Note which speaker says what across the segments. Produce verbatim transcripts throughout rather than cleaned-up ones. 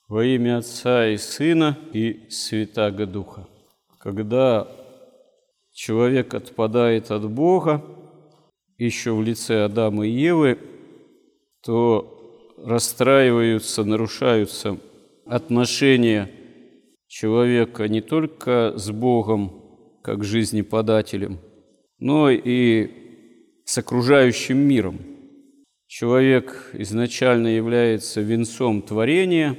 Speaker 1: Во имя Отца и Сына и Святаго Духа. Когда человек отпадает от Бога, еще в лице Адама и Евы, то расстраиваются, нарушаются отношения человека не только с Богом, как жизнеподателем, но и с окружающим миром. Человек изначально является венцом творения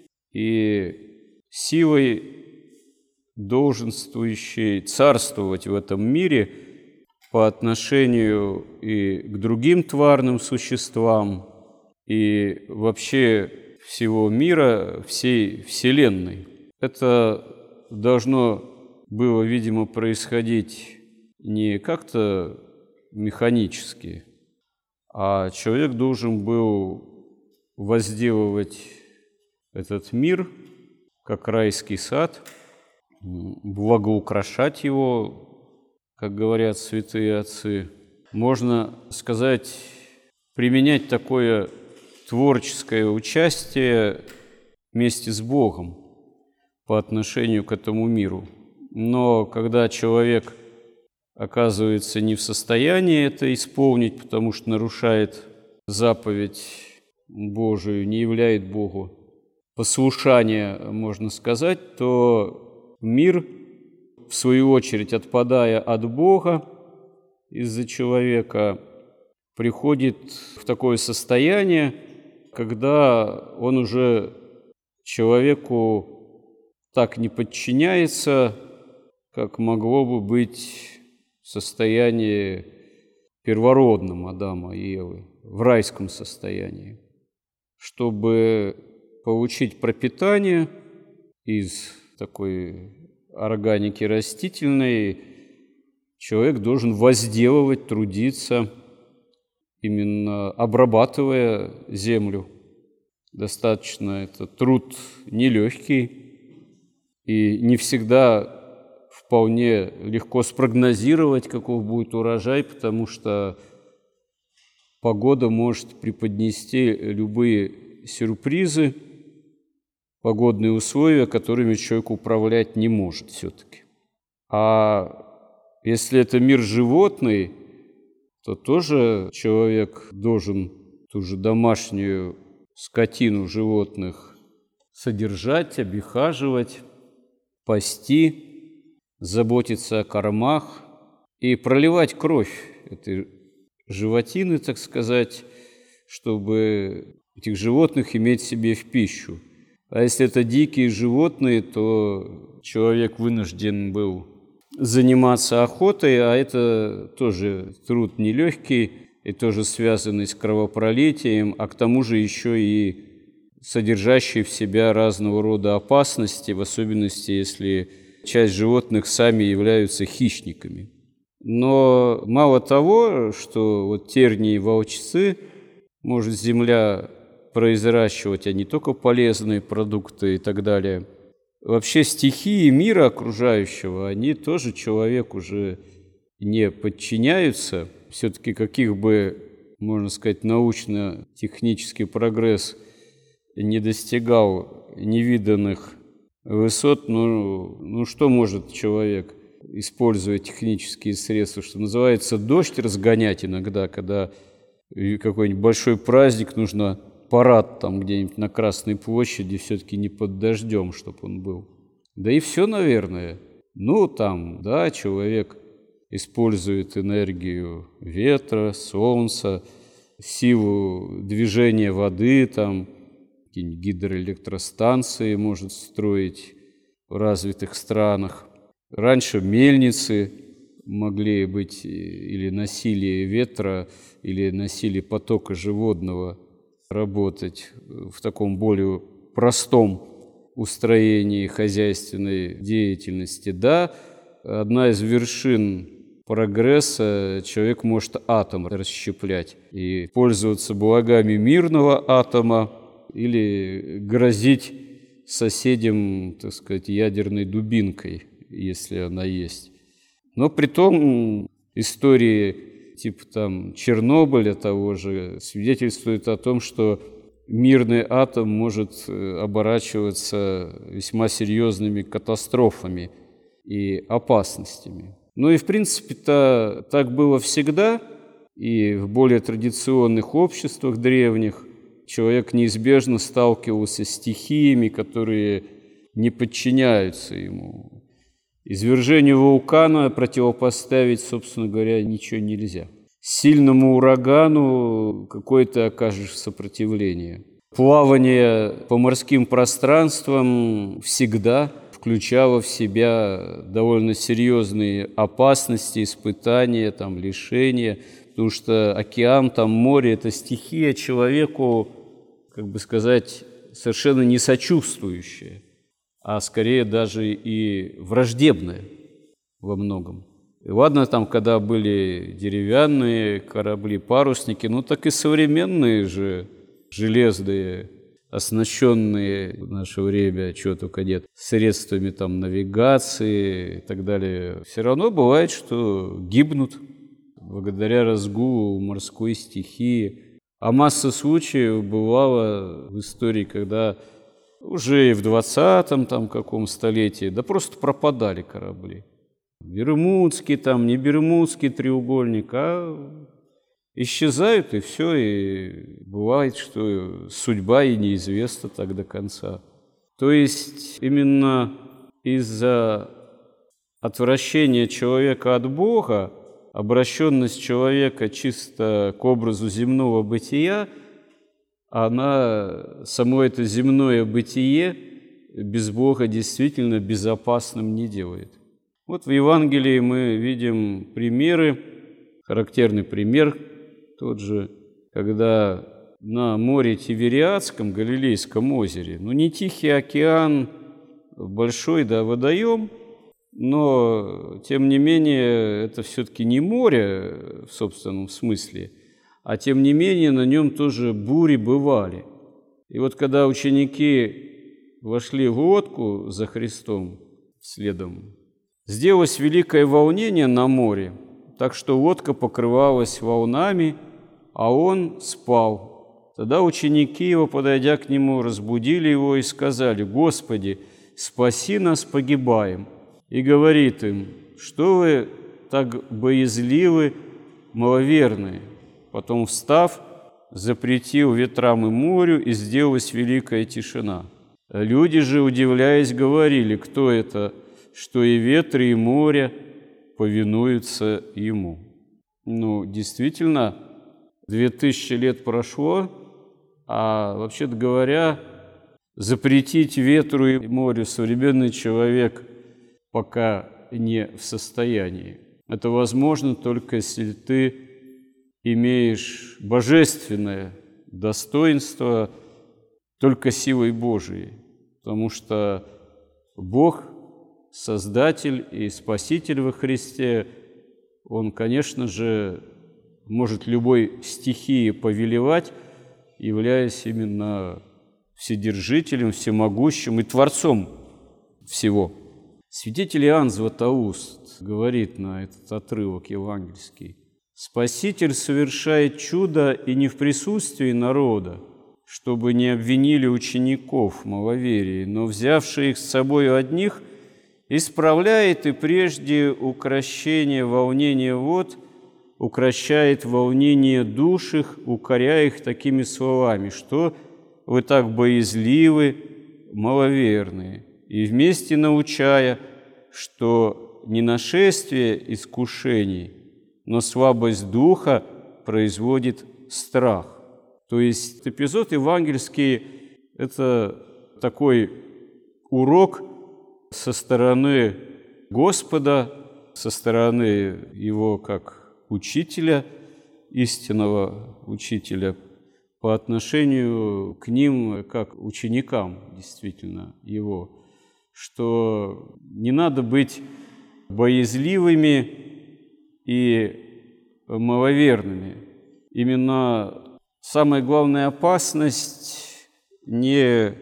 Speaker 1: и силой, долженствующей царствовать в этом мире по отношению и к другим тварным существам, и вообще всего мира, всей Вселенной. Это должно было, видимо, происходить не как-то механически, а человек должен был возделывать этот мир, как райский сад, благоукрашать его, как говорят святые отцы. Можно сказать, применять такое творческое участие вместе с Богом по отношению к этому миру. Но когда человек оказывается не в состоянии это исполнить, потому что нарушает заповедь Божию, не являет Богу послушания, можно сказать, то мир, в свою очередь, отпадая от Бога из-за человека, приходит в такое состояние, когда он уже человеку так не подчиняется, как могло бы быть в состоянии первородном Адама и Евы, в райском состоянии. Чтобы получить пропитание из такой органики растительной, человек должен возделывать, трудиться, именно обрабатывая землю. Достаточно это труд нелегкий, и не всегда вполне легко спрогнозировать, каков будет урожай, потому что погода может преподнести любые сюрпризы, погодные условия, которыми человек управлять не может все-таки. А если это мир животный, то тоже человек должен ту же домашнюю скотину животных содержать, обихаживать, пасти, заботиться о кормах и проливать кровь этой животины, так сказать, чтобы этих животных иметь себе в пищу. А если это дикие животные, то человек вынужден был заниматься охотой, а это тоже труд нелегкий и тоже связанный с кровопролитием, а к тому же еще и содержащий в себя разного рода опасности, в особенности, если часть животных сами являются хищниками. Но мало того, что вот тернии и волчцы может земля произращивать, а не только полезные продукты и так далее. Вообще стихии мира окружающего, они тоже человеку уже не подчиняются. Все-таки каких бы, можно сказать, научно-технический прогресс не достигал невиданных высот, ну, ну что может человек, используя технические средства, что называется, дождь разгонять иногда, когда какой-нибудь большой праздник, нужно парад там где-нибудь на Красной площади, все-таки не под дождем, чтобы он был. Да и все, наверное. Ну, там, да, человек использует энергию ветра, солнца, силу движения воды, там, какие-нибудь гидроэлектростанции может строить в развитых странах. Раньше мельницы могли быть или носили ветра, или носили потока животного работать в таком более простом устроении хозяйственной деятельности. Да, одна из вершин прогресса — человек может атом расщеплять и пользоваться благами мирного атома или грозить соседям, так сказать, ядерной дубинкой, если она есть. Но притом истории типа там Чернобыля того же свидетельствуют о том, что мирный атом может оборачиваться весьма серьезными катастрофами и опасностями. Ну и, в принципе-то, так было всегда, и в более традиционных обществах древних человек неизбежно сталкивался с стихиями, которые не подчиняются ему. Извержению вулкана противопоставить, собственно говоря, ничего нельзя. Сильному урагану какое ты окажешь сопротивление. Плавание по морским пространствам всегда включало в себя довольно серьезные опасности, испытания, там, лишения, потому что океан, там, море – это стихия человеку, как бы сказать, совершенно не сочувствующая, а скорее даже и враждебная во многом. И ладно, там, когда были деревянные корабли, парусники, ну так и современные же железные, оснащенные в наше время, чего только нет, средствами там навигации и так далее, все равно бывает, что гибнут благодаря разгулу морской стихии. А масса случаев бывало в истории, когда уже и в двадцатом там каком столетии, да просто пропадали корабли. Бермудский там, не Бермудский треугольник, а исчезают, и все, и бывает, что судьба и неизвестна так до конца. То есть именно из-за отвращения человека от Бога, обращенность человека чисто к образу земного бытия, она, само это земное бытие без Бога действительно безопасным не делает. Вот в Евангелии мы видим примеры, характерный пример тот же, когда на море Тивериадском, Галилейском озере, ну не Тихий океан, большой, да, водоем, но, тем не менее, это все-таки не море в собственном смысле, а тем не менее на нем тоже бури бывали. И вот когда ученики вошли в лодку за Христом следом, сделалось великое волнение на море, так что лодка покрывалась волнами, а он спал. Тогда ученики его, подойдя к нему, разбудили его и сказали: «Господи, спаси нас, погибаем». И говорит им: «Что вы так боязливы, маловерные?» Потом, встав, запретил ветрам и морю, и сделалась великая тишина. Люди же, удивляясь, говорили: «Кто это, что и ветры, и море повинуются ему?» Ну, действительно, две тысячи лет прошло, а, вообще-то говоря, запретить ветру и морю современный человек пока не в состоянии. Это возможно только если ты имеешь божественное достоинство только силой Божией, потому что Бог, Создатель и Спаситель во Христе, Он, конечно же, может любой стихии повелевать, являясь именно вседержителем, всемогущим и Творцом всего. Святитель Иоанн Златоуст говорит на этот отрывок евангельский: «Спаситель совершает чудо и не в присутствии народа, чтобы не обвинили учеников в маловерии, но, взявши их с собою одних, исправляет и прежде укрощение волнения вод, укрощает волнение душ их, укоряя их такими словами: что вы так боязливы, маловерные, и вместе научая, что не нашествие искушений, но слабость духа производит страх». То есть эпизод евангельский – это такой урок со стороны Господа, со стороны Его как учителя, истинного учителя, по отношению к ним как ученикам действительно Его, что не надо быть боязливыми и маловерными. Именно самая главная опасность не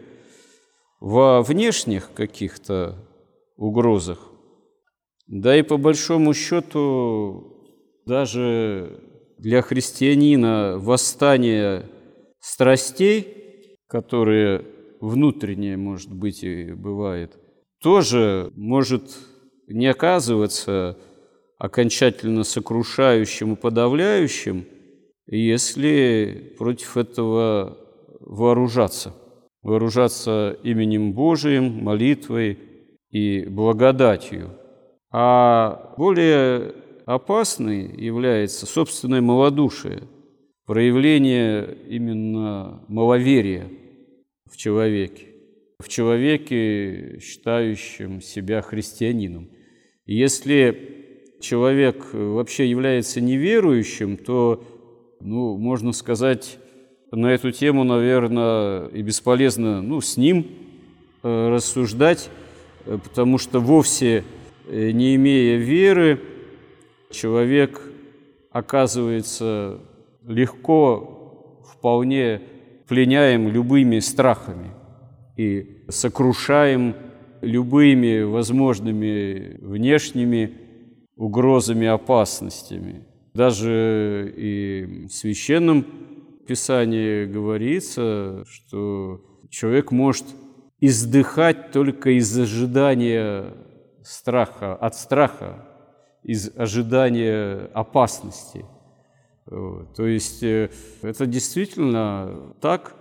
Speaker 1: во внешних каких-то угрозах, да и по большому счету даже для христианина восстание страстей которое внутреннее, может быть, и бывает, тоже может не оказываться окончательно сокрушающим и подавляющим, если против этого вооружаться. Вооружаться именем Божиим, молитвой и благодатью. А более опасной является собственное малодушие, проявление именно маловерия в человеке, в человеке, считающем себя христианином. И если человек вообще является неверующим, то, ну, можно сказать, на эту тему, наверное, и бесполезно, ну, с ним э, рассуждать, потому что вовсе не имея веры, человек оказывается легко, вполне пленяем любыми страхами и сокрушаем любыми возможными внешними угрозами, опасностями. Даже и в Священном Писании говорится, что человек может издыхать только из ожидания страха, от страха, из ожидания опасности. То есть это действительно так.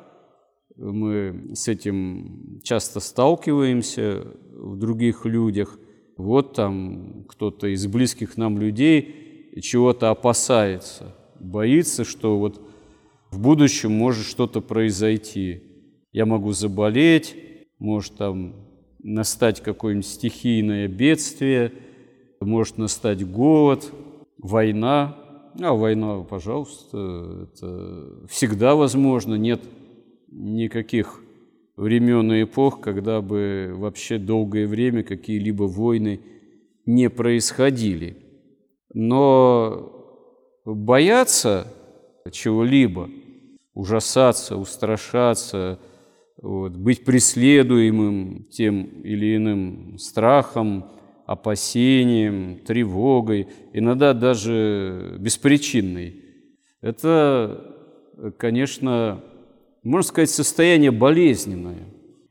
Speaker 1: Мы с этим часто сталкиваемся в других людях. Вот там кто-то из близких нам людей чего-то опасается, боится, что вот в будущем может что-то произойти. Я могу заболеть, может там настать какое-нибудь стихийное бедствие, может настать голод, война. А война, пожалуйста, это всегда возможно. Нет никаких времен и эпох, когда бы вообще долгое время какие-либо войны не происходили. Но бояться чего-либо, ужасаться, устрашаться, вот, быть преследуемым тем или иным страхом, опасением, тревогой, иногда даже беспричинной. Это, конечно, можно сказать, состояние болезненное.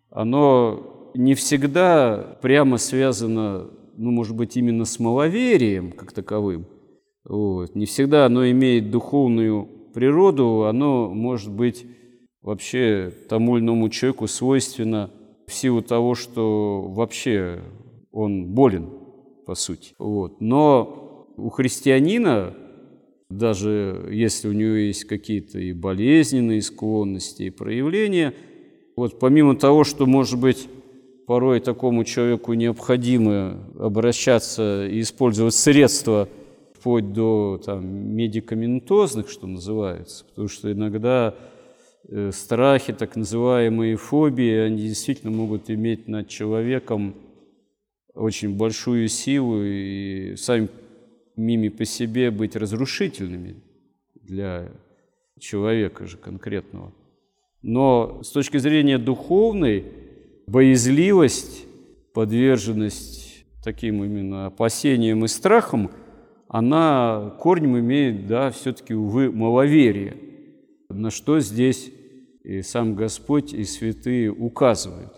Speaker 1: Оно не всегда прямо связано, ну, может быть, именно с маловерием как таковым. Вот. Не всегда оно имеет духовную природу, оно может быть вообще тому или иному человеку свойственно в силу того, что вообще он болен, по сути. Вот. Но у христианина, даже если у него есть какие-то и болезненные склонности, и проявления, вот помимо того, что, может быть, порой такому человеку необходимо обращаться и использовать средства вплоть до там, медикаментозных, что называется, потому что иногда э, страхи, так называемые фобии, они действительно могут иметь над человеком очень большую силу и сами ими по себе быть разрушительными для человека же конкретного. Но с точки зрения духовной, боязливость, подверженность таким именно опасениям и страхам, она корнем имеет, да, все-таки, увы, маловерие, на что здесь и сам Господь, и святые указывают.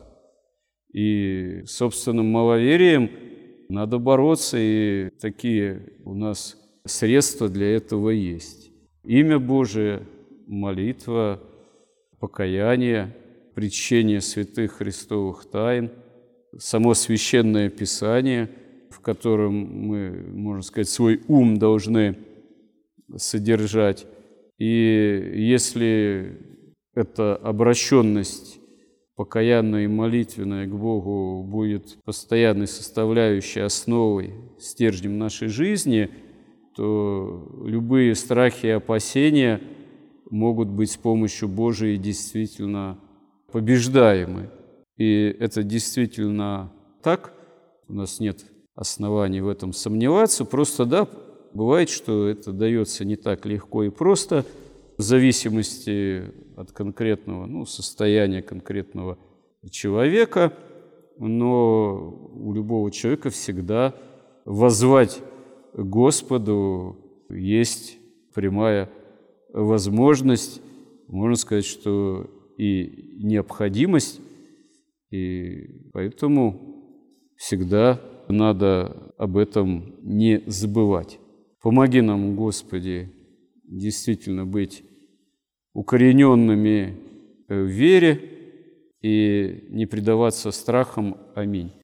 Speaker 1: И собственным маловерием надо бороться, и такие у нас средства для этого есть. Имя Божие, молитва, покаяние, причение святых христовых тайн, само Священное Писание, в котором мы, можно сказать, свой ум должны содержать. И если эта обращенность покаянная и молитвенная к Богу будет постоянной составляющей, основой, стержнем нашей жизни, то любые страхи и опасения могут быть с помощью Божией действительно побеждаемы. И это действительно так. У нас нет оснований в этом сомневаться. Просто, да, бывает, что это дается не так легко и просто, в зависимости от конкретного, ну, состояния конкретного человека, но у любого человека всегда воззвать к Господу есть прямая возможность. Можно сказать, что и необходимость, и поэтому всегда надо об этом не забывать. Помоги нам, Господи, действительно быть укорененными в вере и не предаваться страхам. Аминь.